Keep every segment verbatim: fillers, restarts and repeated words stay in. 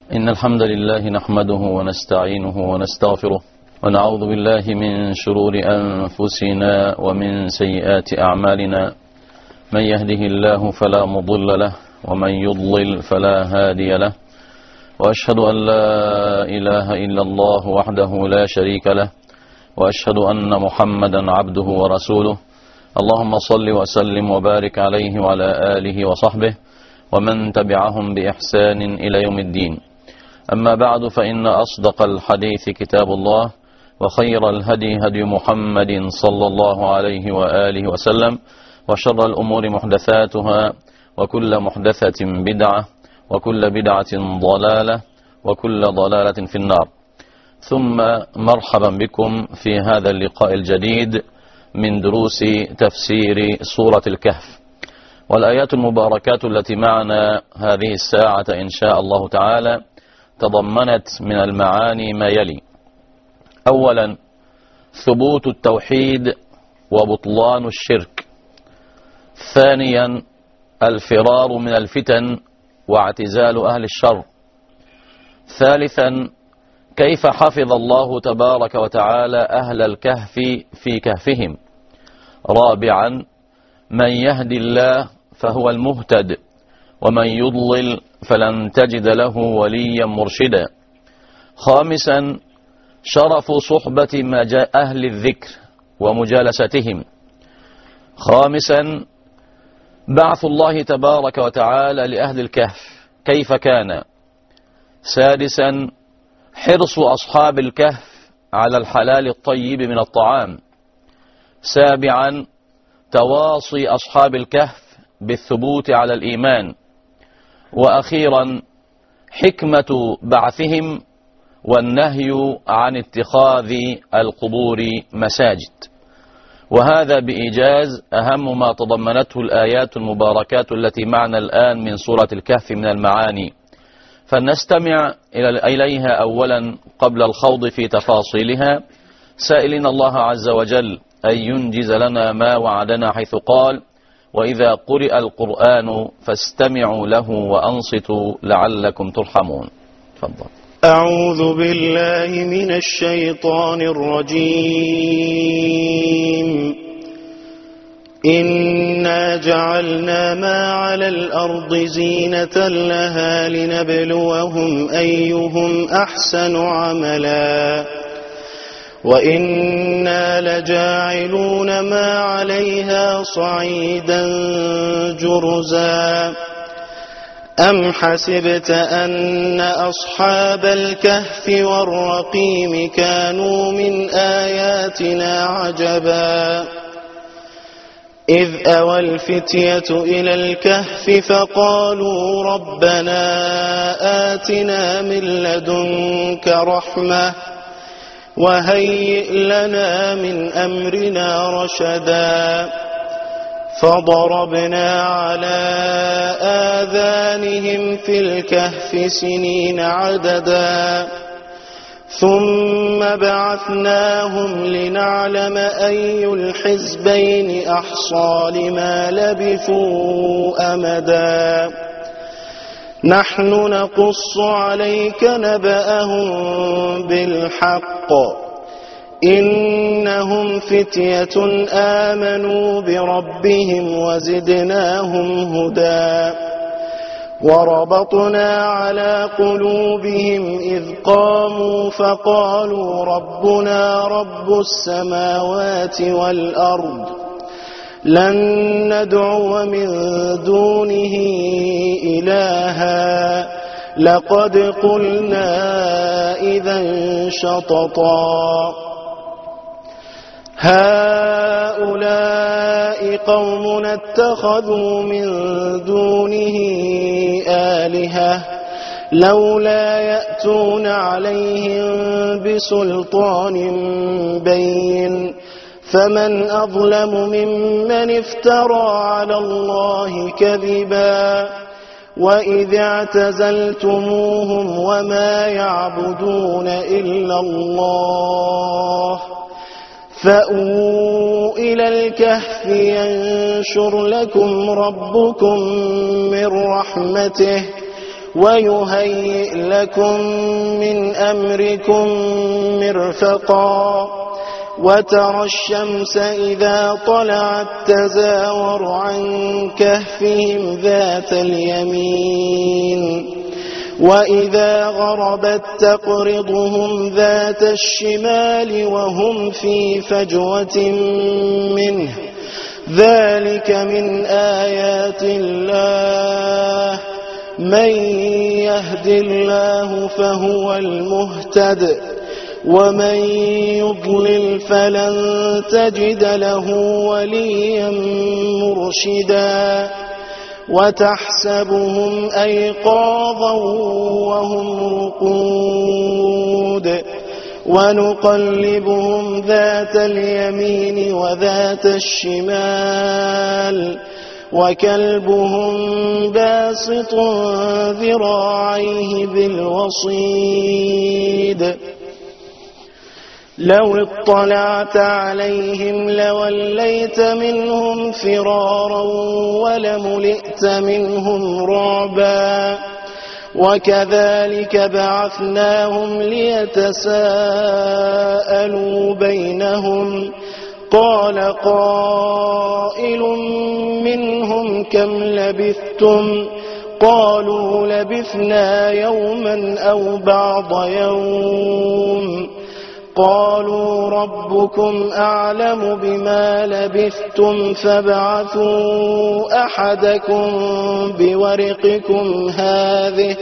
إن الحمد لله نحمده ونستعينه ونستغفره ونعوذ بالله من شرور أنفسنا ومن سيئات أعمالنا. من يهده الله فلا مضل له ومن يضلل فلا هادي له، وأشهد أن لا إله إلا الله وحده لا شريك له، وأشهد أن محمدا عبده ورسوله. اللهم صل وسلم وبارك عليه وعلى آله وصحبه ومن تبعهم بإحسان إلى يوم الدين. أما بعد، فإن أصدق الحديث كتاب الله، وخير الهدي هدي محمد صلى الله عليه وآله وسلم، وشر الأمور محدثاتها، وكل محدثة بدعة، وكل بدعة ضلالة، وكل ضلالة في النار. ثم مرحبا بكم في هذا اللقاء الجديد من دروس تفسير سورة الكهف. والآيات المباركات التي معنا هذه الساعة إن شاء الله تعالى تضمنت من المعاني ما يلي: أولا، ثبوت التوحيد وبطلان الشرك. ثانيا، الفرار من الفتن واعتزال أهل الشر. ثالثا، كيف حفظ الله تبارك وتعالى أهل الكهف في كهفهم. رابعا، من يهدي الله فهو المهتد، ومن يضلل فلن تجد له وليا مرشدا. خامسا، شرف صحبة أهل الذكر ومجالستهم. خامسا، بعث الله تبارك وتعالى لأهل الكهف كيف كان. سادسا، حرص أصحاب الكهف على الحلال الطيب من الطعام. سابعا، تواصي أصحاب الكهف بالثبوت على الإيمان. وأخيرا، حكمة بعثهم والنهي عن اتخاذ القبور مساجد. وهذا بإيجاز أهم ما تضمنته الآيات المباركات التي معنا الآن من سورة الكهف من المعاني، فلنستمع إليها أولا قبل الخوض في تفاصيلها، سائلين الله عز وجل أن ينجز لنا ما وعدنا، حيث قال: وإذا قرئ القرآن فاستمعوا له وأنصتوا لعلكم ترحمون. تفضل. أعوذ بالله من الشيطان الرجيم. إنا جعلنا ما على الأرض زينة لها لنبلوهم أيهم أحسن عملا وإنا لجاعلون ما عليها صعيدا جرزا. أم حسبت أن أصحاب الكهف والرقيم كانوا من آياتنا عجبا إذ أوى الفتية إلى الكهف فقالوا ربنا آتنا من لدنك رحمة وهيئ لنا من أمرنا رشدا. فضربنا على آذانهم في الكهف سنين عددا ثم بعثناهم لنعلم أي الحزبين أحصى لما لبثوا أمدا. نحن نقص عليك نبأهم بالحق إنهم فتية آمنوا بربهم وزدناهم هدى. وربطنا على قلوبهم إذ قاموا فقالوا ربنا رب السماوات والأرض لن ندعو من دونه إلها لقد قلنا إذا شططا. هؤلاء قوم اتخذوا من دونه آلهة لولا يأتون عليهم بسلطان بين فمن أظلم ممن افترى على الله كذبا. وإذ اعتزلتموهم وما يعبدون إلا الله فأووا إلى الكهف ينشر لكم ربكم من رحمته ويهيئ لكم من أمركم مرفقا وترى الشمس إذا طلعت تزاور عن كهفهم ذات اليمين وإذا غربت تقرضهم ذات الشمال وهم في فجوة منه ذلك من آيات الله من يهد الله فهو المهتد ومن يضلل فلن تجد له وليا مرشدا وتحسبهم أيقاظا وهم رقود ونقلبهم ذات اليمين وذات الشمال وكلبهم باسط ذراعيه بالوصيد لو اطلعت عليهم لوليت منهم فرارا ولملئت منهم رعبا وكذلك بعثناهم ليتساءلوا بينهم قال قائل منهم كم لبثتم قالوا لبثنا يوما أو بعض يوم قالوا ربكم أعلم بما لبثتم فابعثوا أحدكم بورقكم هذه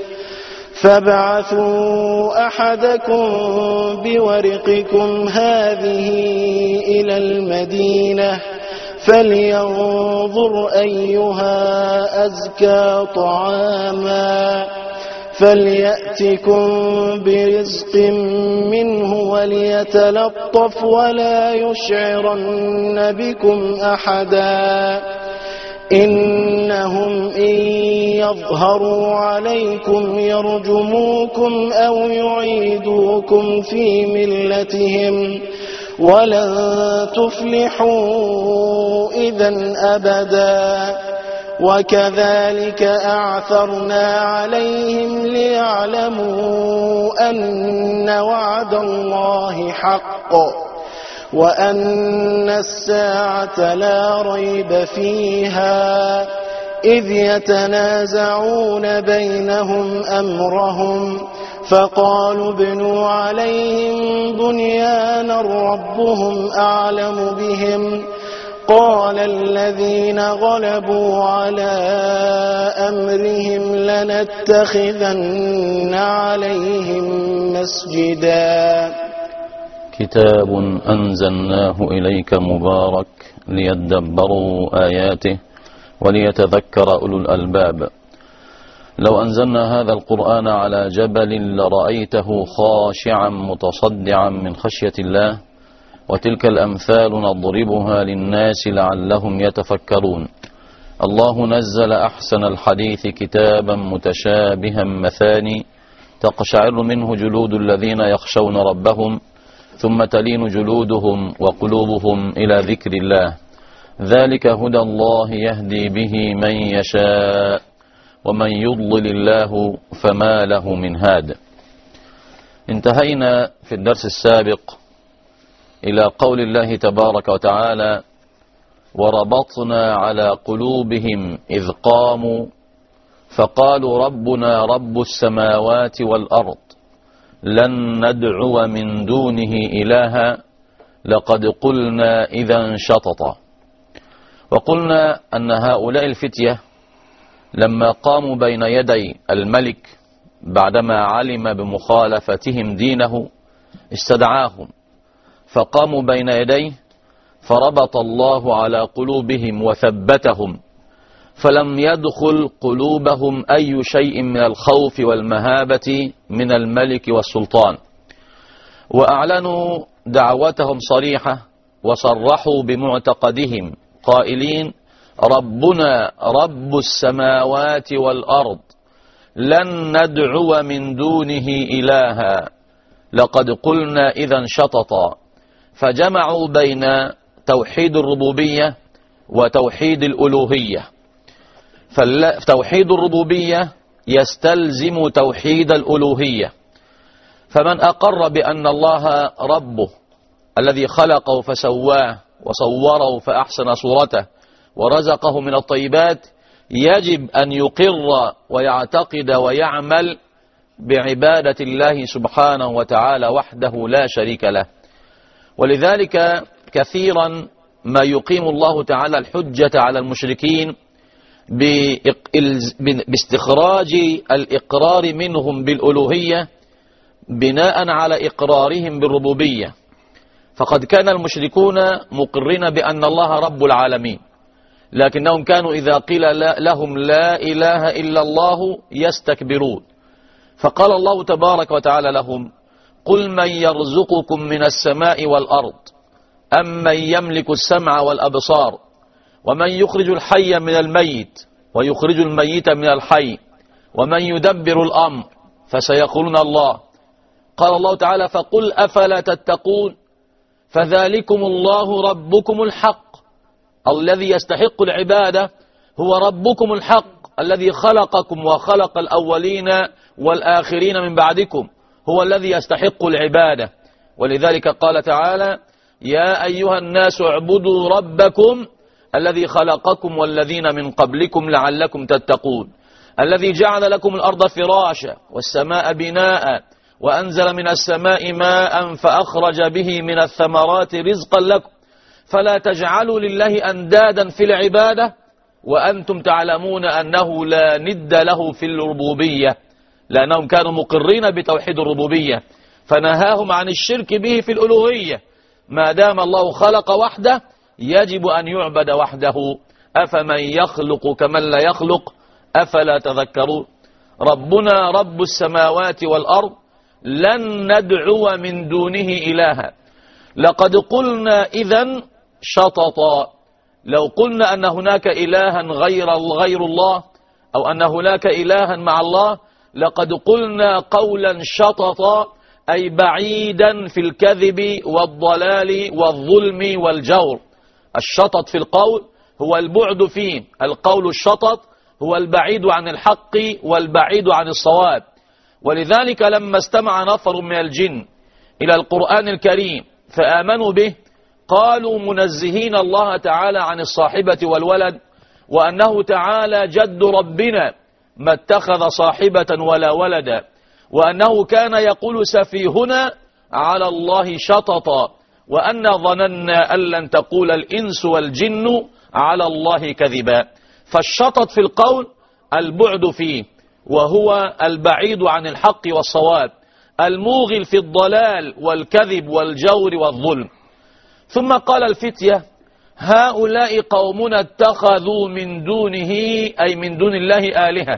فابعثوا أحدكم بورقكم هذه إلى المدينة فلينظر أيها أزكى طعاما فليأتكم برزق منه وليتلطف ولا يشعرن بكم أحدا إنهم إن يظهروا عليكم يرجموكم أو يعيدوكم في ملتهم ولن تفلحوا إذا أبدا وكذلك أعثرنا عليهم ليعلموا أن وعد الله حق وأن الساعة لا ريب فيها إذ يتنازعون بينهم أمرهم فقالوا ابنوا عليهم بنيانا ربهم أعلم بهم قال الذين غلبوا على أمرهم لنتخذن عليهم مسجدا كتاب أنزلناه إليك مبارك ليدبروا آياته وليتذكر أولو الألباب لو أنزلنا هذا القرآن على جبل لرأيته خاشعا متصدعا من خشية الله وتلك الأمثال نضربها للناس لعلهم يتفكرون الله نزل أحسن الحديث كتابا متشابها مثاني تقشعر منه جلود الذين يخشون ربهم ثم تلين جلودهم وقلوبهم إلى ذكر الله ذلك هدى الله يهدي به من يشاء ومن يضلل الله فما له من هاد. انتهينا في الدرس السابق إلى قول الله تبارك وتعالى وربطنا على قلوبهم إذ قاموا فقالوا ربنا رب السماوات والأرض لن ندعو من دونه إلها لقد قلنا إذا شططا. وقلنا أن هؤلاء الفتية لما قاموا بين يدي الملك بعدما علم بمخالفتهم دينه استدعاهم فقاموا بين يديه فربط الله على قلوبهم وثبتهم فلم يدخل قلوبهم أي شيء من الخوف والمهابة من الملك والسلطان وأعلنوا دعوتهم صريحة وصرحوا بمعتقدهم قائلين ربنا رب السماوات والأرض لن ندعو من دونه إلها لقد قلنا إذا شططا. فجمعوا بين توحيد الربوبية وتوحيد الألوهية. فتوحيد الربوبية يستلزم توحيد الألوهية. فمن أقر بأن الله ربه الذي خلقه فسواه وصوره فأحسن صورته ورزقه من الطيبات، يجب أن يقر ويعتقد ويعمل بعبادة الله سبحانه وتعالى وحده لا شريك له. ولذلك كثيرا ما يقيم الله تعالى الحجة على المشركين باستخراج الإقرار منهم بالألوهية بناء على إقرارهم بالربوبية. فقد كان المشركون مقرين بأن الله رب العالمين، لكنهم كانوا إذا قيل لهم لا إله إلا الله يستكبرون. فقال الله تبارك وتعالى لهم: قل من يرزقكم من السماء والأرض أم من يملك السمع والأبصار ومن يخرج الحي من الميت ويخرج الميت من الحي ومن يدبر الأمر فسيقولون الله. قال الله تعالى: فقل أفلا تتقون فذلكم الله ربكم الحق الذي يستحق العبادة، هو ربكم الحق الذي خلقكم وخلق الأولين والآخرين من بعدكم، هو الذي يستحق العبادة. ولذلك قال تعالى: يا أيها الناس اعبدوا ربكم الذي خلقكم والذين من قبلكم لعلكم تتقون، الذي جعل لكم الأرض فراشا والسماء بناء وأنزل من السماء ماء فأخرج به من الثمرات رزقا لكم فلا تجعلوا لله أندادا في العبادة وأنتم تعلمون أنه لا ند له في الربوبية، لأنهم كانوا مقرين بتوحيد الربوبية، فنهاهم عن الشرك به في الألوهية. ما دام الله خلق وحده يجب أن يعبد وحده. أفمن يخلق كمن لا يخلق أفلا تذكرون. ربنا رب السماوات والأرض لن ندعو من دونه إلها. لقد قلنا إذن شططا، لو قلنا أن هناك إلها غير غير الله أو أن هناك إلها مع الله لقد قلنا قولا شططا، أي بعيدا في الكذب والضلال والظلم والجور. الشطط في القول هو البعد فيه، القول الشطط هو البعيد عن الحق والبعيد عن الصواب. ولذلك لما استمع نفر من الجن إلى القرآن الكريم فآمنوا به قالوا منزهين الله تعالى عن الصاحبة والولد، وأنه تعالى جد ربنا ما اتخذ صاحبة ولا ولدا، وأنه كان يقول سفيهنا على الله شططا، وأن ظننا أن لن تقول الإنس والجن على الله كذبا. فالشطط في القول البعد فيه، وهو البعيد عن الحق والصواب، الموغل في الضلال والكذب والجور والظلم. ثم قال الفتية: هؤلاء قومنا اتخذوا من دونه أي من دون الله آلهة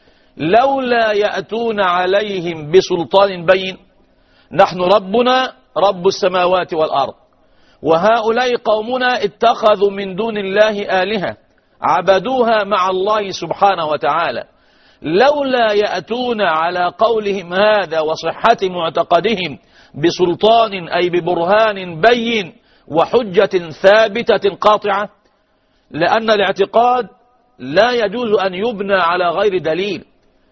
لولا يأتون عليهم بسلطان بين. نحن ربنا رب السماوات والأرض، وهؤلاء قومنا اتخذوا من دون الله آلهة عبدوها مع الله سبحانه وتعالى، لولا يأتون على قولهم هذا وصحة معتقدهم بسلطان أي ببرهان بين وحجة ثابتة قاطعة. لأن الاعتقاد لا يجوز أن يبنى على غير دليل،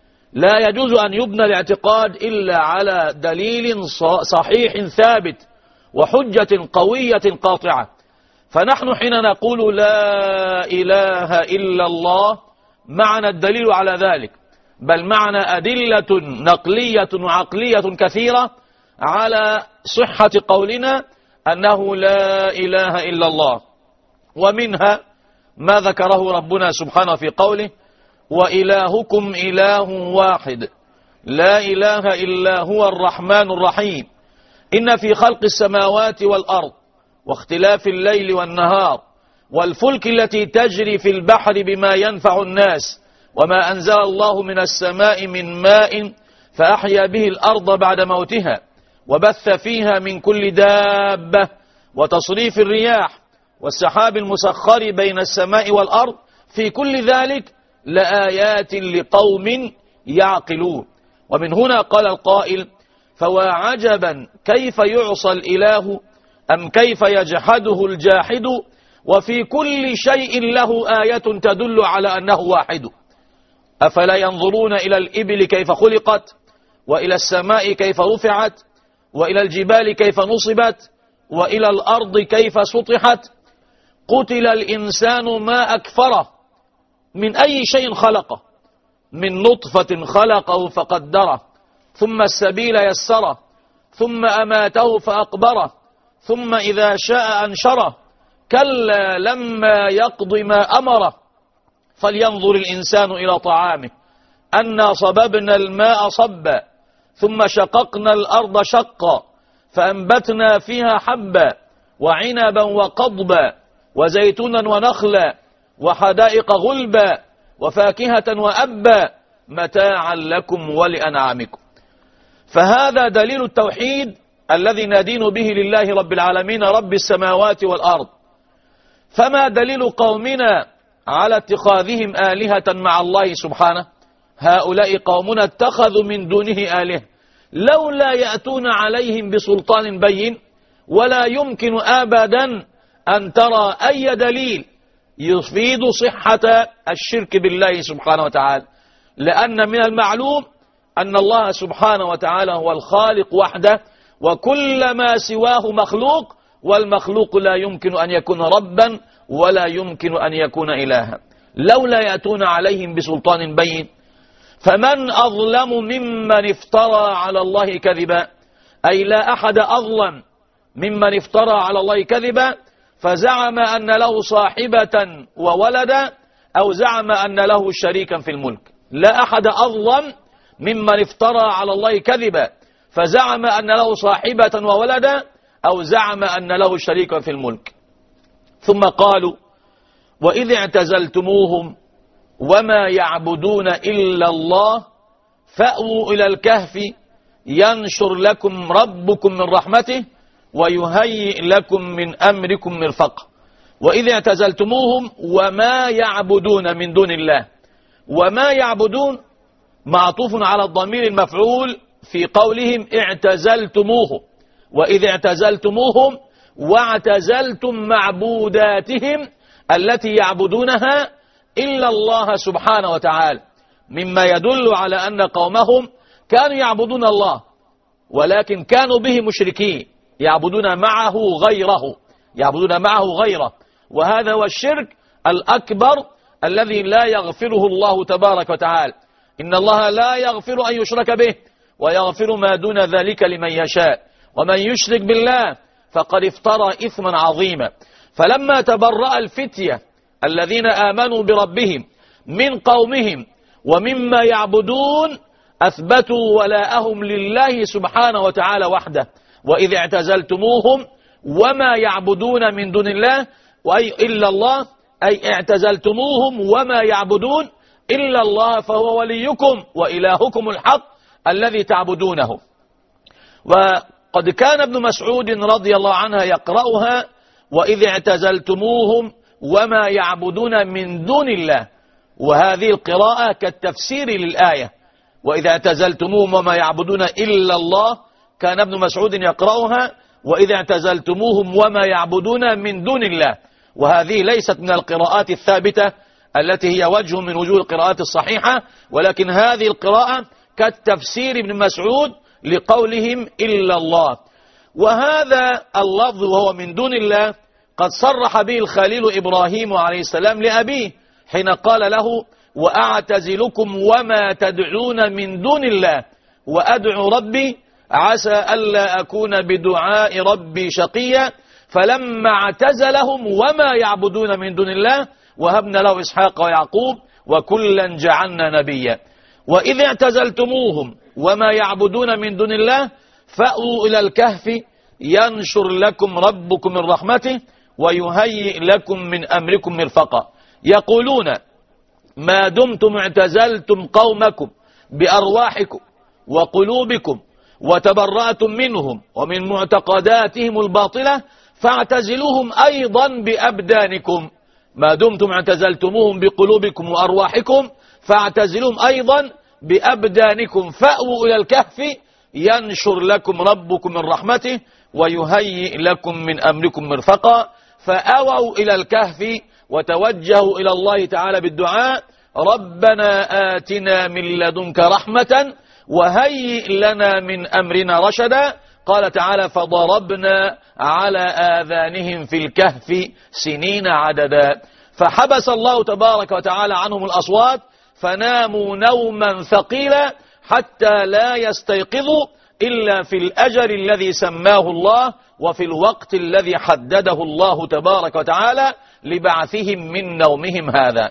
لا يجوز أن يبنى الاعتقاد إلا على دليل صحيح ثابت وحجة قوية قاطعة. فنحن حين نقول لا إله إلا الله معنى الدليل على ذلك، بل معنى أدلة نقلية وعقلية كثيرة على صحة قولنا أنه لا إله إلا الله. ومنها ما ذكره ربنا سبحانه في قوله: وإلهكم إله واحد لا إله إلا هو الرحمن الرحيم إن في خلق السماوات والأرض واختلاف الليل والنهار والفلك التي تجري في البحر بما ينفع الناس وما أنزل الله من السماء من ماء فأحيا به الأرض بعد موتها وبث فيها من كل دابة وتصريف الرياح والسحاب المسخر بين السماء والأرض في كل ذلك لآيات لقوم يعقلون. ومن هنا قال القائل: فواعجبا كيف يعصى الإله أم كيف يجحده الجاحد وفي كل شيء له آية تدل على أنه واحد. أفلا ينظرون إلى الإبل كيف خلقت، وإلى السماء كيف رفعت، وإلى الجبال كيف نصبت، وإلى الأرض كيف سطحت. قتل الإنسان ما أكفره، من أي شيء خلقه؟ من نطفة خلقه فقدره، ثم السبيل يسره، ثم أماته فأقبره، ثم إذا شاء أنشره. كلا لما يقض ما أمره. فلينظر الإنسان إلى طعامه أنا صببنا الماء صبا، ثم شققنا الأرض شقا، فأنبتنا فيها حبا وعنبا وقضبا وزيتونا ونخلا وحدائق غلبا وفاكهة وأبا متاعا لكم ولأنعامكم. فهذا دليل التوحيد الذي ندين به لله رب العالمين رب السماوات والأرض. فما دليل قومنا على اتخاذهم آلهة مع الله سبحانه؟ هؤلاء قومنا اتخذوا من دونه آلهة لولا يأتون عليهم بسلطان بين، ولا يمكن أبدا أن ترى أي دليل يفيد صحة الشرك بالله سبحانه وتعالى، لأن من المعلوم أن الله سبحانه وتعالى هو الخالق وحده، وكل ما سواه مخلوق، والمخلوق لا يمكن أن يكون ربا ولا يمكن أن يكون إلها لولا يأتون عليهم بسلطان بين. فمن أظلم ممن افترى على الله كذبا، أي لا أحد أظلم ممن افترى على الله كذبا فزعم أن له صاحبة وولدا، أو زعم أن له شريكا في الملك. لا أحد أظلم ممن افترى على الله كذبا فزعم أن له صاحبة وولدا، أو زعم أن له شريكا في الملك. ثم قالوا وإذ اعتزلتموهم وما يعبدون إلا الله فأووا إلى الكهف ينشر لكم ربكم من رحمته ويهيئ لكم من أمركم مرفقا. وإذ اعتزلتموهم وما يعبدون من دون الله، وما يعبدون معطوف على الضمير المفعول في قولهم اعتزلتموه. وإذ اعتزلتموهم واعتزلتم معبوداتهم التي يعبدونها إلا الله سبحانه وتعالى، مما يدل على أن قومهم كانوا يعبدون الله ولكن كانوا به مشركين، يعبدون معه غيره يعبدون معه غيره وهذا هو الشرك الأكبر الذي لا يغفره الله تبارك وتعالى. إن الله لا يغفر أن يشرك به ويغفر ما دون ذلك لمن يشاء، ومن يشرك بالله فقد افترى إثما عظيما. فلما تبرأ الفتية الذين آمنوا بربهم من قومهم ومما يعبدون أثبتوا ولاءهم لله سبحانه وتعالى وحده. وإذ اعتزلتموهم وما يعبدون من دون الله إلا الله، أي اعتزلتموهم وما يعبدون إلا الله فهو وليكم وإلهكم الحق الذي تعبدونه. وقد كان ابن مسعود رضي الله عنه يقرأها وإذ اعتزلتموهم وما يعبدون من دون الله، وهذه القراءة كالتفسير للآية. وإذا اعتزلتموهم وما يعبدون إلا الله كان ابن مسعود يقرأها وإذا اعتزلتموهم وما يعبدون من دون الله، وهذه ليست من القراءات الثابتة التي هي وجه من وجوه القراءات الصحيحة، ولكن هذه القراءة كالتفسير ابن مسعود لقولهم إلا الله. وهذا اللفظ وهو من دون الله قد صرح به الخليل إبراهيم عليه السلام لأبيه حين قال له وأعتزلكم وما تدعون من دون الله وأدعو ربي عسى ألا أكون بدعاء ربي شقيا، فلما اعتزلهم وما يعبدون من دون الله وهبنا له إسحاق ويعقوب وكلا جعلنا نبيا. وإذ اعتزلتموهم وما يعبدون من دون الله فأووا إلى الكهف ينشر لكم ربكم من رحمته ويهيئ لكم من أمركم مرفقا. يقولون ما دمتم اعتزلتم قومكم بأرواحكم وقلوبكم وتبرأتم منهم ومن معتقداتهم الباطلة فاعتزلوهم أيضا بأبدانكم. ما دمتم اعتزلتموهم بقلوبكم وأرواحكم فاعتزلوهم أيضا بأبدانكم فأووا إلى الكهف ينشر لكم ربكم من رحمته ويهيئ لكم من أمركم مرفقا. فأووا إلى الكهف وتوجهوا إلى الله تعالى بالدعاء ربنا آتنا من لدنك رحمة وهيئ لنا من أمرنا رشدا. قال تعالى فضربنا على آذانهم في الكهف سنين عددا. فحبس الله تبارك وتعالى عنهم الأصوات فناموا نوما ثقيلا حتى لا يستيقظوا إلا في الأجل الذي سماه الله وفي الوقت الذي حدده الله تبارك وتعالى لبعثهم من نومهم هذا.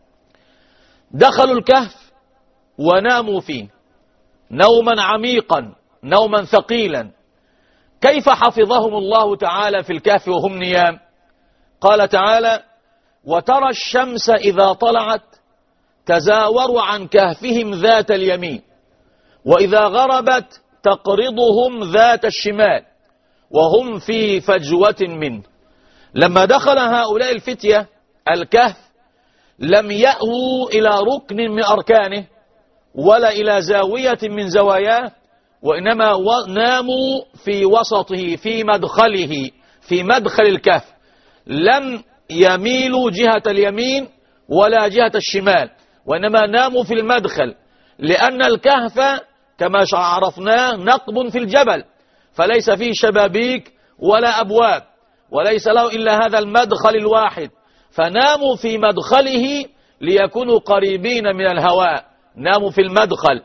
دخلوا الكهف وناموا فيه نوما عميقا نوما ثقيلا. كيف حفظهم الله تعالى في الكهف وهم نيام؟ قال تعالى وترى الشمس إذا طلعت تزاور عن كهفهم ذات اليمين وإذا غربت تقرضهم ذات الشمال وهم في فجوة منه. لما دخل هؤلاء الفتية الكهف لم يأووا إلى ركن من أركانه ولا إلى زاوية من زواياه، وإنما ناموا في وسطه في مدخله في مدخل الكهف. لم يميلوا جهة اليمين ولا جهة الشمال، وإنما ناموا في المدخل، لأن الكهف كما عرفناه نقب في الجبل فليس فيه شبابيك ولا أبواب وليس له إلا هذا المدخل الواحد، فناموا في مدخله ليكونوا قريبين من الهواء، ناموا في المدخل.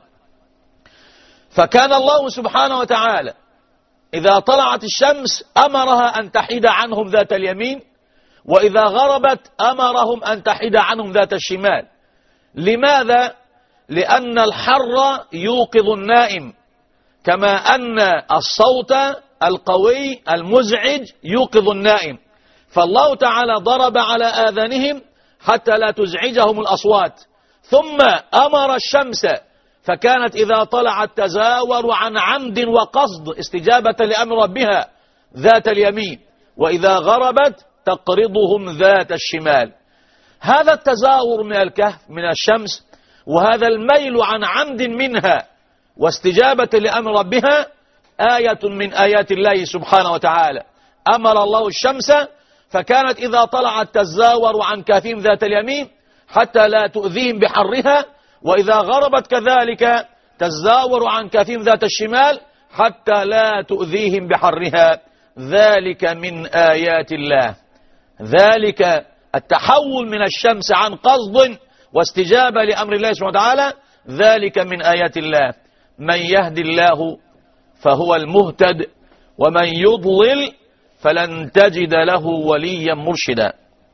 فكان الله سبحانه وتعالى إذا طلعت الشمس أمرها أن تحيد عنهم ذات اليمين، وإذا غربت أمرهم أن تحيد عنهم ذات الشمال. لماذا؟ لأن الحر يوقظ النائم، كما أن الصوت القوي المزعج يوقظ النائم. فالله تعالى ضرب على آذانهم حتى لا تزعجهم الأصوات، ثم أمر الشمس فكانت إذا طلعت تزاور عن عمد وقصد استجابة لأمر ربها ذات اليمين، وإذا غربت تقرضهم ذات الشمال. هذا التزاور من الكهف من الشمس وهذا الميل عن عمد منها واستجابة لأمر ربها آية من آيات الله سبحانه وتعالى. أمر الله الشمس فكانت إذا طلعت تزاور عن كهفهم ذات اليمين حتى لا تؤذيهم بحرها، وإذا غربت كذلك تزاور عن كهفهم ذات الشمال حتى لا تؤذيهم بحرها. ذلك من آيات الله. ذلك التحول من الشمس عن قصد واستجابة لأمر الله سبحانه وتعالى ذلك من آيات الله. من يهدي الله فهو المهتد ومن يضلل فلن تجد له وليا مرشدا.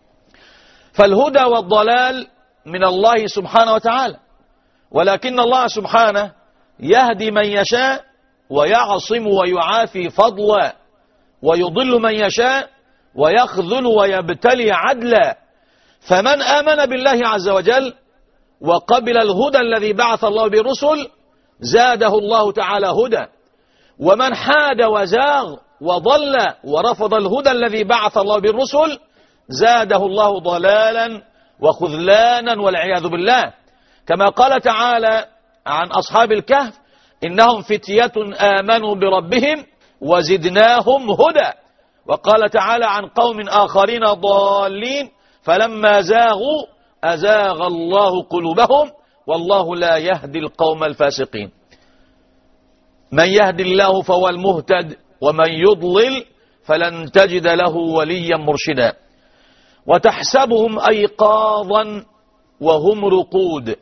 فالهدى والضلال من الله سبحانه وتعالى، ولكن الله سبحانه يهدي من يشاء ويعصم ويعافي فضلا، ويضل من يشاء ويخذل ويبتلي عدلا. فمن آمن بالله عز وجل وقبل الهدى الذي بعث الله بالرسل زاده الله تعالى هدى، ومن حاد وزاغ وضل ورفض الهدى الذي بعث الله بالرسل زاده الله ضلالا وخذلانا والعياذ بالله. كما قال تعالى عن أصحاب الكهف إنهم فتية آمنوا بربهم وزدناهم هدى. وقال تعالى عن قوم آخرين ضالين فلما زاغوا أزاغ الله قلوبهم والله لا يهدي القوم الفاسقين. من يهدي الله فهو المهتد ومن يضلل فلن تجد له وليا مرشدا. وتحسبهم أيقاظا وهم رقود،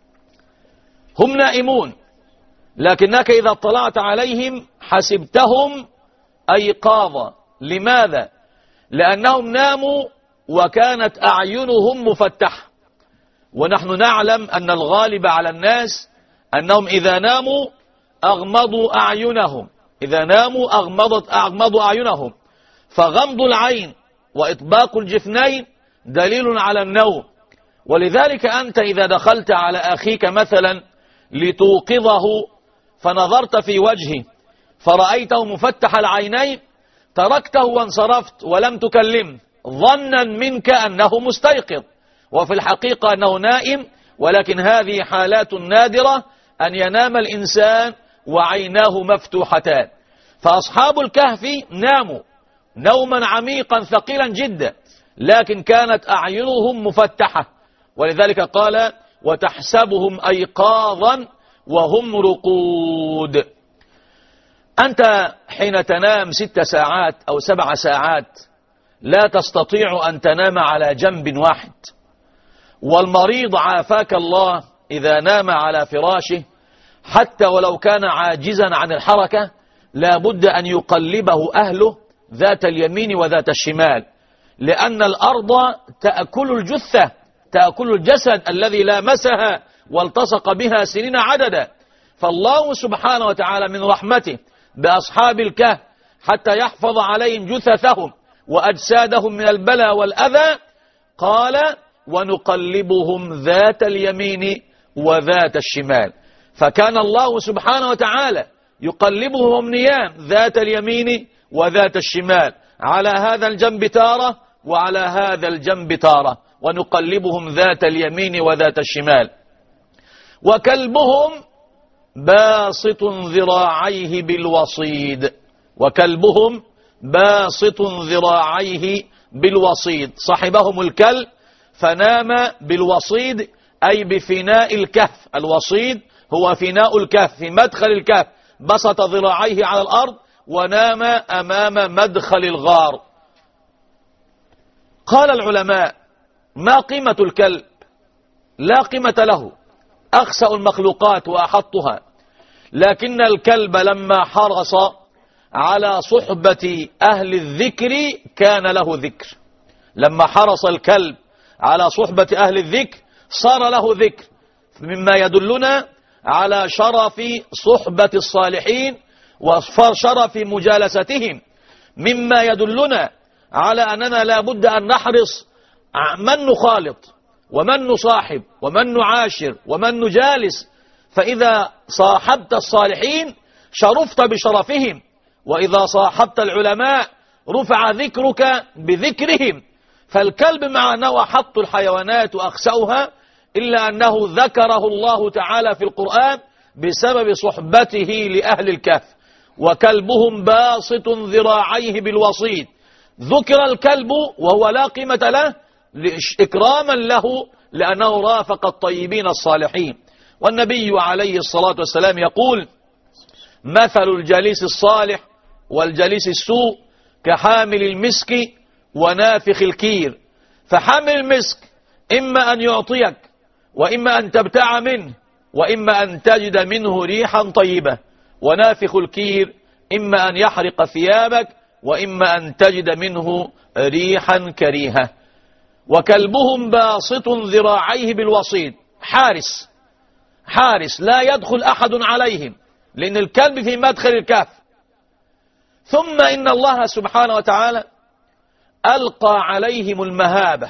هم نائمون، لكنك إذا اطلعت عليهم حسبتهم أيقاظا. لماذا؟ لأنهم ناموا وكانت أعينهم مفتحة، ونحن نعلم أن الغالب على الناس أنهم إذا ناموا أغمضوا أعينهم، إذا ناموا أغمضت أغمضوا أعينهم. فغمض العين وإطباق الجفنين دليل على النوم. ولذلك أنت إذا دخلت على أخيك مثلا لتوقظه فنظرت في وجهه فرأيته مفتح العينين تركته وانصرفت ولم تكلمه ظنا منك أنه مستيقظ، وفي الحقيقة أنه نائم. ولكن هذه حالات نادرة أن ينام الإنسان وعيناه مفتوحتان. فأصحاب الكهف ناموا نوما عميقا ثقيلا جدا، لكن كانت أعينهم مفتحة. ولذلك قال وتحسبهم أيقاظا وهم رقود. أنت حين تنام ست ساعات أو سبع ساعات لا تستطيع أن تنام على جنب واحد، والمريض عافاك الله إذا نام على فراشه حتى ولو كان عاجزا عن الحركة لا بد أن يقلبه أهله ذات اليمين وذات الشمال، لأن الأرض تأكل الجثة، تأكل الجسد الذي لامسها والتصق بها سنين عددا. فالله سبحانه وتعالى من رحمته بأصحاب الكهف حتى يحفظ عليهم جثثهم وأجسادهم من البلاء والأذى قال ونقلبهم ذات اليمين وذات الشمال. فكان الله سبحانه وتعالى يقلبهم نيام ذات اليمين وذات الشمال، على هذا الجنب تارة وعلى هذا الجنب تارة، ونقلبهم ذات اليمين وذات الشمال. وكلبهم باسط ذراعيه بالوصيد، وكلبهم باسط ذراعيه بالوصيد. صحبهم الكلب فنام بالوصيد أي بفناء الكهف. الوصيد هو فناء الكهف، في مدخل الكهف بسط ذراعيه على الأرض ونام أمام مدخل الغار. قال العلماء ما قيمة الكلب؟ لا قيمة له، أخسأ المخلوقات وأحطها، لكن الكلب لما حرص على صحبة أهل الذكر كان له ذكر. لما حرص الكلب على صحبة أهل الذكر صار له ذكر، مما يدلنا على شرف صحبة الصالحين وشرف مجالستهم، مما يدلنا على أننا لا بد أن نحرص من نخالط ومن نصاحب ومن نعاشر ومن نجالس. فإذا صاحبت الصالحين شرفت بشرفهم، وإذا صاحبت العلماء رفع ذكرك بذكرهم. فالكلب مع أنه أحط الحيوانات وأخسأها إلا أنه ذكره الله تعالى في القرآن بسبب صحبته لأهل الكهف. وكلبهم باسط ذراعيه بالوصيد. ذكر الكلب وهو لا قيمة له إكراما له لأنه رافق الطيبين الصالحين. والنبي عليه الصلاة والسلام يقول مثل الجليس الصالح والجليس السوء كحامل المسك ونافخ الكير. فحامل المسك إما أن يعطيك وإما أن تبتاع منه وإما أن تجد منه ريحا طيبة، ونافخ الكير إما أن يحرق ثيابك وإما أن تجد منه ريحا كريهة. وكلبهم باسط ذراعيه بالوصيد، حارس حارس لا يدخل أحد عليهم، لأن الكلب في مدخل الكهف. ثم إن الله سبحانه وتعالى ألقى عليهم المهابة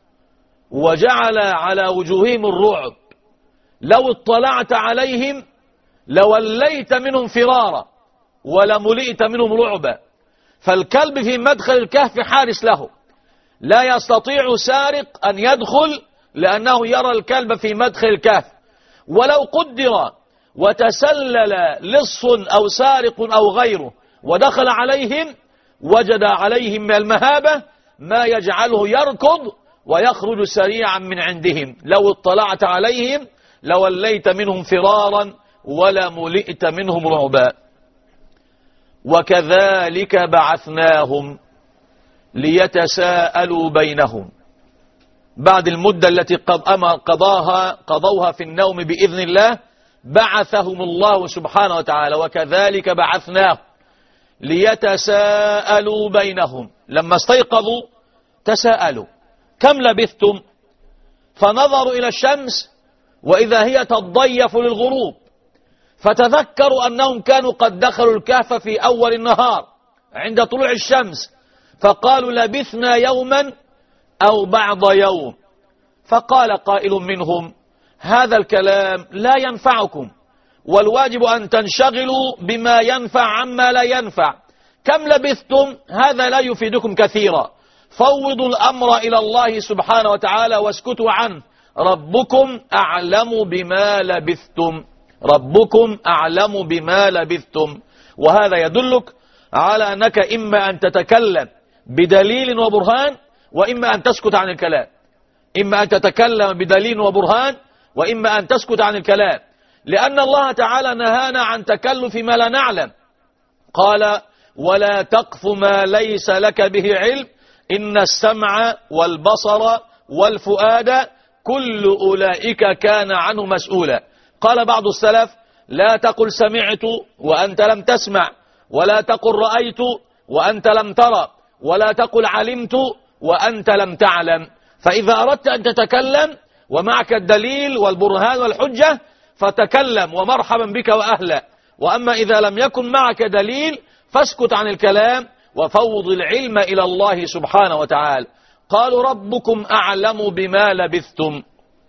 وجعل على وجوههم الرعب، لو اطلعت عليهم لوليت منهم فرارا ولملئت منهم رعبا. فالكلب في مدخل الكهف حارس له، لا يستطيع سارق أن يدخل لأنه يرى الكلب في مدخل الكهف. ولو قدر وتسلل لص أو سارق أو غيره ودخل عليهم وجد عليهم من المهابة ما يجعله يركض ويخرج سريعا من عندهم. لو اطلعت عليهم لوليت منهم فرارا ولا ملئت منهم رعبا. وكذلك بعثناهم ليتساءلوا بينهم. بعد المدة التي قد أمر قضاها قضوها في النوم بإذن الله بعثهم الله سبحانه وتعالى. وكذلك بعثناهم ليتساءلوا بينهم. لما استيقظوا تساءلوا كم لبثتم؟ فنظروا إلى الشمس وإذا هي تضيف للغروب، فتذكروا أنهم كانوا قد دخلوا الكهف في أول النهار عند طلوع الشمس، فقالوا لبثنا يوما أو بعض يوم. فقال قائل منهم هذا الكلام لا ينفعكم، والواجب أن تنشغلوا بما ينفع عما لا ينفع. كم لبثتم هذا لا يفيدكم كثيرا، فوضوا الأمر إلى الله سبحانه وتعالى واسكتوا عنه. ربكم أعلم بما لبثتم، ربكم أعلم بما لبثتم. وهذا يدلك على أنك إما أن تتكلم بدليل وبرهان وإما أن تسكت عن الكلام. إما أن تتكلم بدليل وبرهان وإما أن تسكت عن الكلام، لأن الله تعالى نهانا عن تكلف ما لا نعلم. قال ولا تقف ما ليس لك به علم إن السمع والبصر والفؤاد كل أولئك كان عنه مسؤولا. قال بعض السلف لا تقل سمعت وأنت لم تسمع، ولا تقل رأيت وأنت لم ترى، ولا تقل علمت وأنت لم تعلم. فإذا أردت أن تتكلم ومعك الدليل والبرهان والحجة فتكلم ومرحبا بك وأهلا، وأما إذا لم يكن معك دليل فاسكت عن الكلام وفوض العلم إلى الله سبحانه وتعالى. قالوا ربكم أعلم بما لبثتم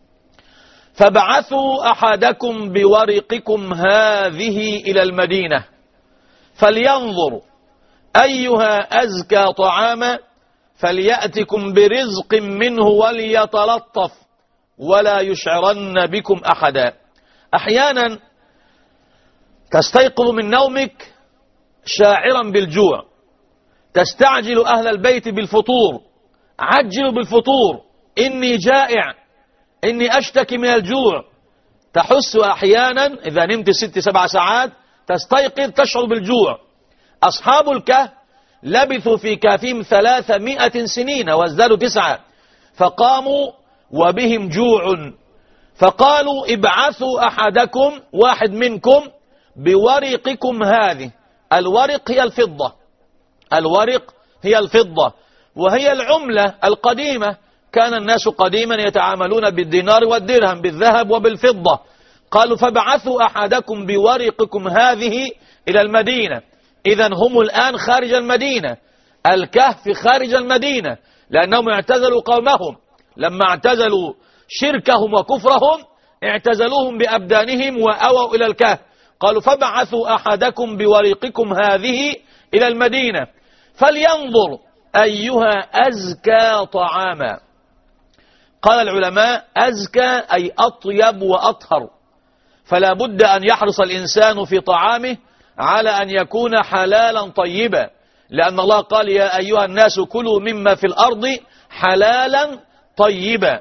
فابعثوا أحدكم بورقكم هذه إلى المدينة فلينظر أيها أزكى طعاما فليأتكم برزق منه وليتلطف ولا يشعرن بكم أحدا. أحيانا تستيقظ من نومك شاعرا بالجوع، تستعجل أهل البيت بالفطور، عجلوا بالفطور، إني جائع، إني أشتكي من الجوع. تحس أحيانا إذا نمت ست سبع ساعات تستيقظ تشعر بالجوع. أصحاب الكهف لبثوا في كهفهم ثلاثمائة سنين وازدادوا تسعة، فقاموا وبهم جوع فقالوا ابعثوا أحدكم، واحد منكم، بورقكم هذه. الورق هي الفضة، الورق هي الفضة وهي العملة القديمة. كان الناس قديما يتعاملون بالدينار والدرهم، بالذهب وبالفضة. قالوا فابعثوا أحدكم بورقكم هذه إلى المدينة. إذن هم الآن خارج المدينة، الكهف خارج المدينة، لأنهم اعتزلوا قومهم. لما اعتزلوا شركهم وكفرهم اعتزلوهم بأبدانهم وأووا إلى الكهف. قالوا فابعثوا أحدكم بورقكم هذه إلى المدينة فلينظر أيها أزكى طعاما. قال العلماء أزكى أي أطيب وأطهر، فلا بد أن يحرص الإنسان في طعامه على أن يكون حلالا طيبا، لأن الله قال يا أيها الناس كلوا مما في الأرض حلالا طيبا.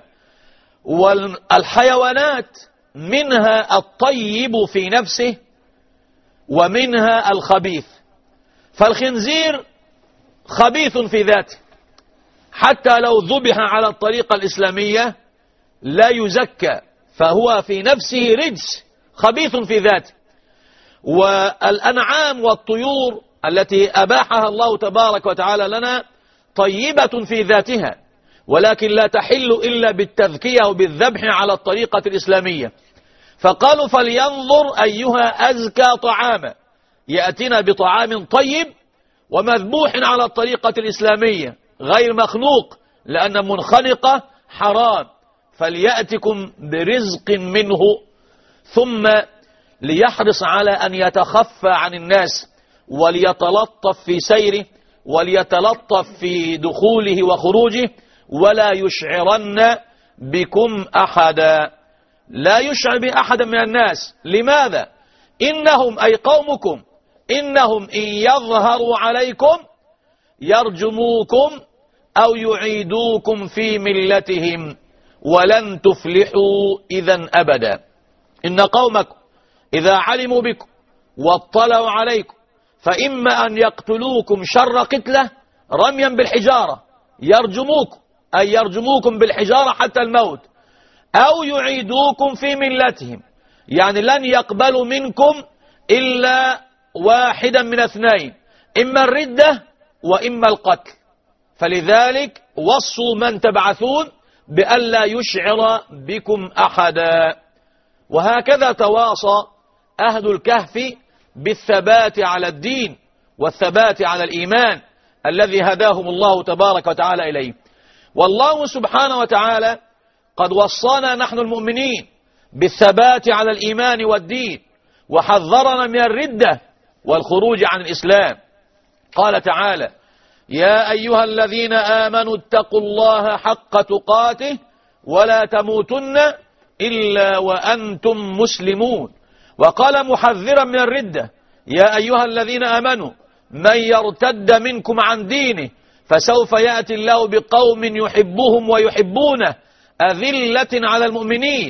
والحيوانات منها الطيب في نفسه ومنها الخبيث، فالخنزير خبيث في ذاته، حتى لو ذبح على الطريقة الإسلامية لا يزكى، فهو في نفسه رجس خبيث في ذاته. والأنعام والطيور التي أباحها الله تبارك وتعالى لنا طيبة في ذاتها، ولكن لا تحل إلا بالتذكية وبالذبح على الطريقة الإسلامية. فقالوا فلينظر أيها أزكى طعاما، يأتينا بطعام طيب ومذبوح على الطريقة الإسلامية غير مخنوق، لأن منخنقة حرام. فليأتكم برزق منه، ثم ليحرص على أن يتخفى عن الناس وليتلطف في سيره وليتلطف في دخوله وخروجه، ولا يشعرن بكم أحدا، لا يشعر بأحد من الناس. لماذا؟ إنهم أي قومكم إنهم إن يظهروا عليكم يرجموكم أو يعيدوكم في ملتهم ولن تفلحوا إذا أبدا. إن قومكم إذا علموا بكم واطلعوا عليكم فإما أن يقتلوكم شر قتلة رميا بالحجارة، يرجموكم أي يرجموكم بالحجارة حتى الموت، أو يعيدوكم في ملتهم، يعني لن يقبلوا منكم إلا واحدا من اثنين، إما الردة وإما القتل. فلذلك وصوا من تبعثون بألا يشعر بكم أحدا. وهكذا تواصى أهل الكهف بالثبات على الدين والثبات على الإيمان الذي هداهم الله تبارك وتعالى إليه. والله سبحانه وتعالى قد وصانا نحن المؤمنين بالثبات على الإيمان والدين، وحذرنا من الردة والخروج عن الإسلام. قال تعالى يا أيها الذين آمنوا اتقوا الله حق تقاته ولا تموتن إلا وأنتم مسلمون. وقال محذرا من الردة يا أيها الذين آمنوا من يرتد منكم عن دينه فسوف يأتي الله بقوم يحبهم ويحبونه أذلة على المؤمنين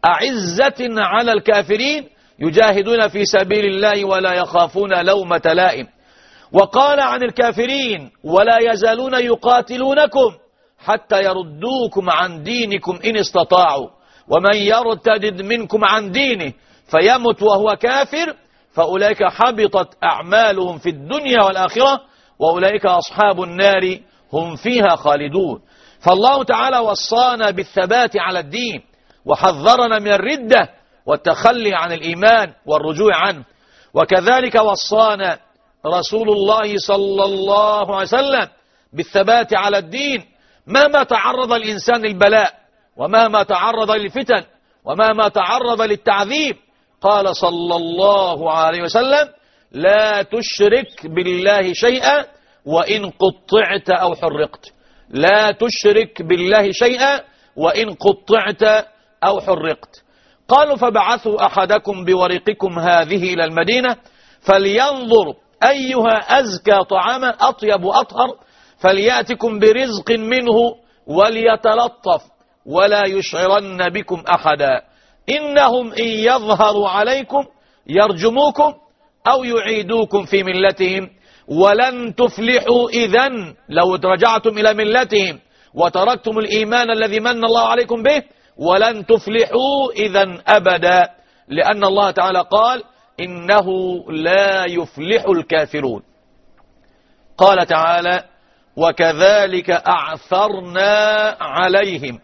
أعزة على الكافرين يجاهدون في سبيل الله ولا يخافون لومة لائم. وقال عن الكافرين ولا يزالون يقاتلونكم حتى يردوكم عن دينكم إن استطاعوا ومن يرتد منكم عن دينه فيمت وهو كافر فأولئك حبطت أعمالهم في الدنيا والآخرة وأولئك أصحاب النار هم فيها خالدون. فالله تعالى وصانا بالثبات على الدين وحذرنا من الردة والتخلي عن الإيمان والرجوع عنه. وكذلك وصانا رسول الله صلى الله عليه وسلم بالثبات على الدين مهما تعرض الإنسان للبلاء ومهما تعرض للفتن ومهما تعرض للتعذيب. قال صلى الله عليه وسلم لا تشرك بالله شيئا وإن قطعت أو حرقت. لا تشرك بالله شيئا وإن قطعت أو حرقت. قالوا فبعثوا أحدكم بورقكم هذه إلى المدينة فلينظر أيها أزكى طعاما أطيب وأطهر فليأتكم برزق منه وليتلطف ولا يشعرن بكم أحدا إنهم إن يظهروا عليكم يرجموكم أو يعيدوكم في ملتهم ولن تفلحوا إذن لو رجعتم إلى ملتهم وتركتم الإيمان الذي من الله عليكم به ولن تفلحوا إذن أبدا لأن الله تعالى قال إنه لا يفلح الكافرون. قال تعالى وكذلك أعثرنا عليهم.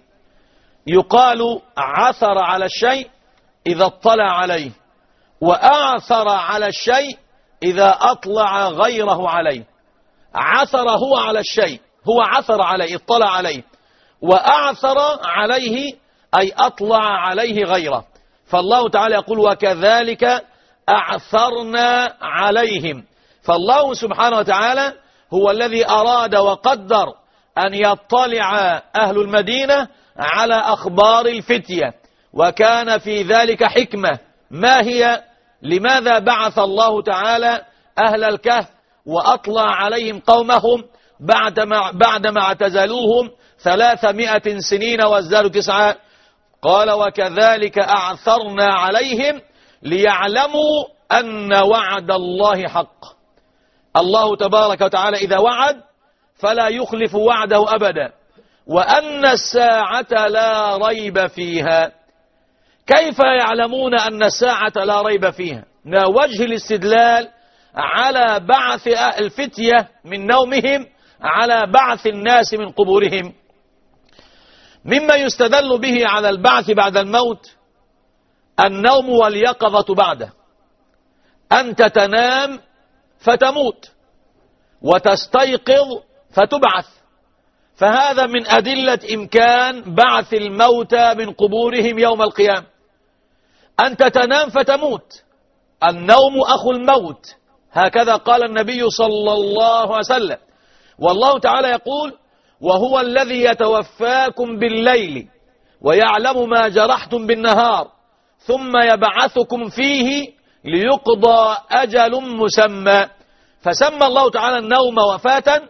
يقال عثر على الشيء إذا اطلع عليه وأعثر على الشيء إذا أطلع غيره عليه. عثر هو على الشيء هو عثر عليه اطلع عليه وأعثر عليه أي أطلع عليه غيره. فالله تعالى يقول وكذلك أعثرنا عليهم. فالله سبحانه وتعالى هو الذي أراد وقدر أن يطلع أهل المدينة على أخبار الفتية وكان في ذلك حكمة. ما هي؟ لماذا بعث الله تعالى أهل الكهف وأطلع عليهم قومهم بعدما, بعدما اعتزلوهم ثلاثمائة سنين وازدادوا تسعة؟ قال وكذلك أعثرنا عليهم ليعلموا أن وعد الله حق. الله تبارك وتعالى إذا وعد فلا يخلف وعده أبدا وأن الساعة لا ريب فيها. كيف يعلمون أن الساعة لا ريب فيها؟ وجه الاستدلال على بعث الفتية من نومهم على بعث الناس من قبورهم. مما يستدل به على البعث بعد الموت النوم واليقظة بعده. أنت تنام فتموت وتستيقظ فتبعث فهذا من أدلة إمكان بعث الموتى من قبورهم يوم القيامة. أنت تنام فتموت النوم أخو الموت هكذا قال النبي صلى الله عليه وسلم. والله تعالى يقول وهو الذي يتوفاكم بالليل ويعلم ما جرحتم بالنهار ثم يبعثكم فيه ليقضى أجل مسمى. فسمى الله تعالى النوم وفاة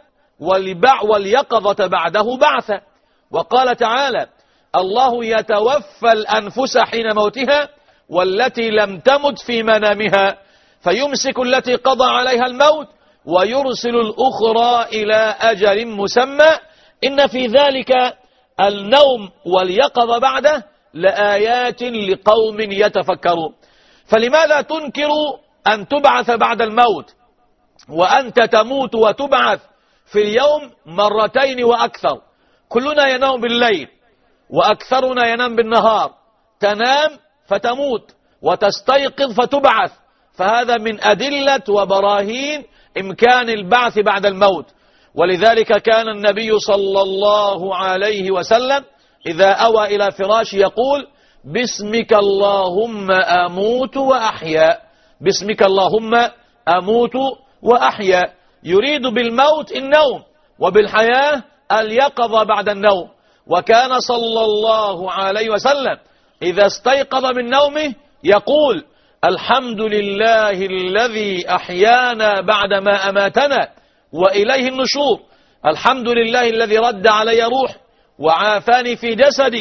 واليقظة بعده بعثا. وقال تعالى الله يتوفى الأنفس حين موتها والتي لم تمت في منامها فيمسك التي قضى عليها الموت ويرسل الأخرى إلى أجل مسمى إن في ذلك النوم واليقظة بعده لآيات لقوم يتفكرون. فلماذا تنكر أن تبعث بعد الموت وأنت تموت وتبعث في اليوم مرتين وأكثر؟ كلنا ينام بالليل وأكثرنا ينام بالنهار. تنام فتموت وتستيقظ فتبعث فهذا من أدلة وبراهين إمكان البعث بعد الموت. ولذلك كان النبي صلى الله عليه وسلم إذا أوى إلى فراش يقول باسمك اللهم أموت وأحيا. باسمك اللهم أموت وأحيا. يريد بالموت النوم وبالحياة اليقظة بعد النوم. وكان صلى الله عليه وسلم إذا استيقظ من نومه يقول الحمد لله الذي أحيانا بعدما أماتنا وإليه النشور. الحمد لله الذي رد علي روح وعافاني في جسدي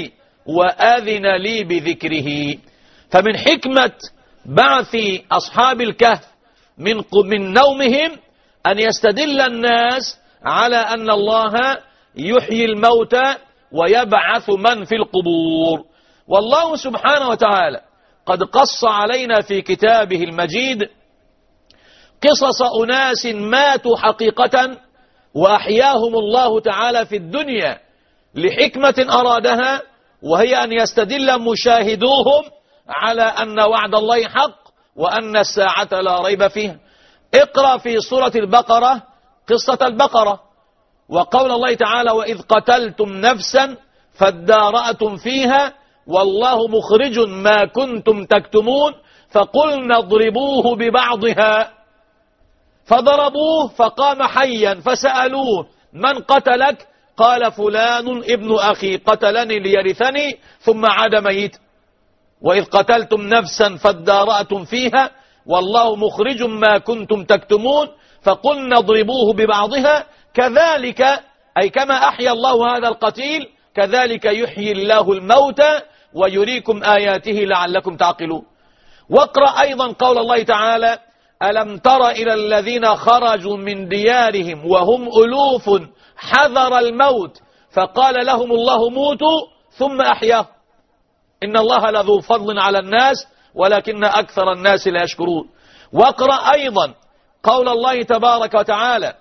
وأذن لي بذكره. فمن حكمة بعث أصحاب الكهف من من نومهم أن يستدل الناس على أن الله يحيي الموتى ويبعث من في القبور. والله سبحانه وتعالى قد قص علينا في كتابه المجيد قصص أناس ماتوا حقيقة وأحياهم الله تعالى في الدنيا لحكمة أرادها، وهي أن يستدل مشاهدوهم على أن وعد الله حق وأن الساعة لا ريب فيها. اقرأ في سورة البقرة قصة البقرة وقول الله تعالى: وإذ قتلتم نفسا فادارأتم فيها والله مخرج ما كنتم تكتمون فقلنا اضربوه ببعضها فضربوه فقام حيا فسألوه من قتلك؟ قال فلان ابن أخي قتلني ليرثني ثم عاد ميت. وإذ قتلتم نفسا فادارأتم فيها والله مخرج ما كنتم تكتمون فقلنا اضربوه ببعضها كذلك، أي كما أحيا الله هذا القتيل كذلك يحيي الله الموتى ويريكم آياته لعلكم تعقلون. واقرأ أيضا قول الله تعالى: ألم تر إلى الذين خرجوا من ديارهم وهم ألوف حذر الموت فقال لهم الله موتوا ثم أحياه إن الله لذو فضل على الناس ولكن أكثر الناس لا يشكرون. واقرأ أيضا قول الله تبارك وتعالى: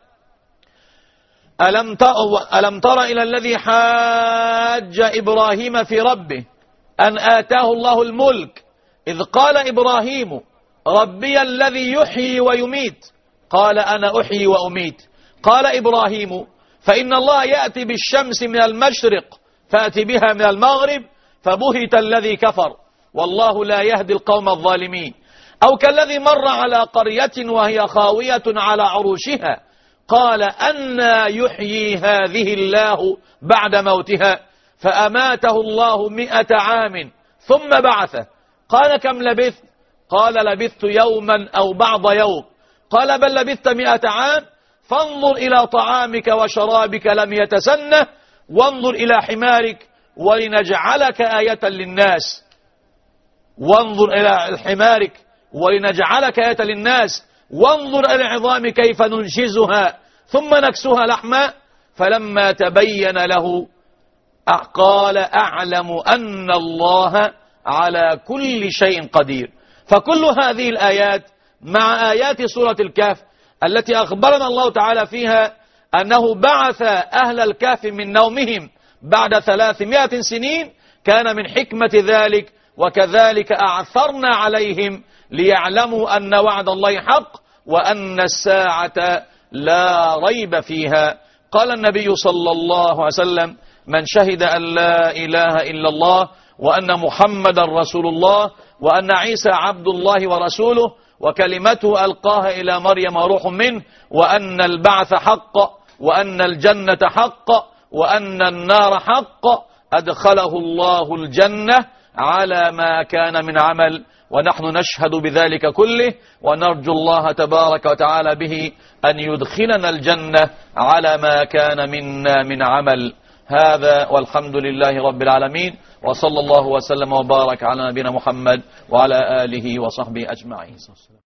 ألم تر إلى الذي حاج إبراهيم في ربه أن آتاه الله الملك إذ قال إبراهيم ربي الذي يحيي ويميت قال أنا أحيي وأميت. قال إبراهيم فإن الله يأتي بالشمس من المشرق فأتي بها من المغرب فبهت الذي كفر والله لا يهدي القوم الظالمين. أو كالذي مر على قرية وهي خاوية على عروشها قال أنى يحيي هذه الله بعد موتها فأماته الله مئة عام ثم بعثه. قال كم لبثت؟ قال لبثت يوما أو بعض يوم. قال بل لبثت مئة عام فانظر إلى طعامك وشرابك لم يتسنه وانظر إلى حمارك ولنجعلك آية للناس وانظر إلى حمارك ولنجعلك آية للناس وانظر إلى العظام كيف ننشزها ثم نكسها لحما فلما تبين له قال أعلم أن الله على كل شيء قدير. فكل هذه الآيات مع آيات سورة الكهف التي أخبرنا الله تعالى فيها أنه بعث أهل الكهف من نومهم بعد ثلاثمائة سنين كان من حكمة ذلك. وكذلك أعثرنا عليهم ليعلموا أن وعد الله حق وأن الساعة لا ريب فيها. قال النبي صلى الله عليه وسلم: من شهد أن لا إله إلا الله وأن محمد رسول الله وأن عيسى عبد الله ورسوله وكلمته ألقاها إلى مريم وروح منه وأن البعث حق وأن الجنة حق وأن النار حق أدخله الله الجنة على ما كان من عمل. ونحن نشهد بذلك كله ونرجو الله تبارك وتعالى به أن يدخلنا الجنة على ما كان منا من عمل. هذا والحمد لله رب العالمين وصلى الله وسلم وبارك على نبينا محمد وعلى آله وصحبه أجمعين.